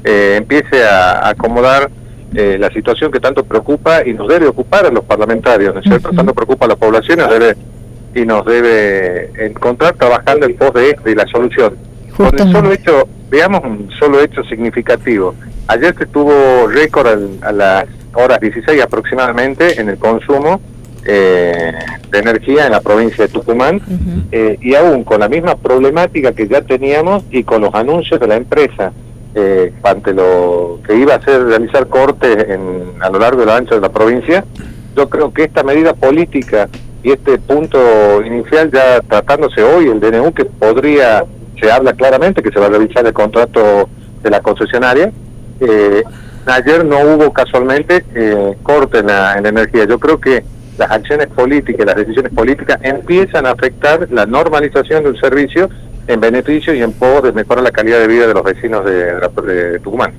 empiece a acomodar la situación que tanto preocupa y nos debe ocupar a los parlamentarios, ¿no es cierto? Tanto preocupa a la población y nos debe encontrar trabajando en pos de la solución. Con el solo hecho, veamos un solo hecho significativo. Ayer se tuvo récord a las horas 16 aproximadamente en el consumo de energía en la provincia de Tucumán, y aún con la misma problemática que ya teníamos y con los anuncios de la empresa ante lo que iba a hacer realizar cortes a lo largo y lo ancho de la provincia. Yo creo que esta medida política y este punto inicial, ya tratándose hoy el DNU, que se habla claramente que se va a revisar el contrato de la concesionaria, ayer no hubo casualmente corte en la energía. Yo creo que las acciones políticas, las decisiones políticas empiezan a afectar la normalización de un servicio en beneficio y en pos de mejorar la calidad de vida de los vecinos de Tucumán.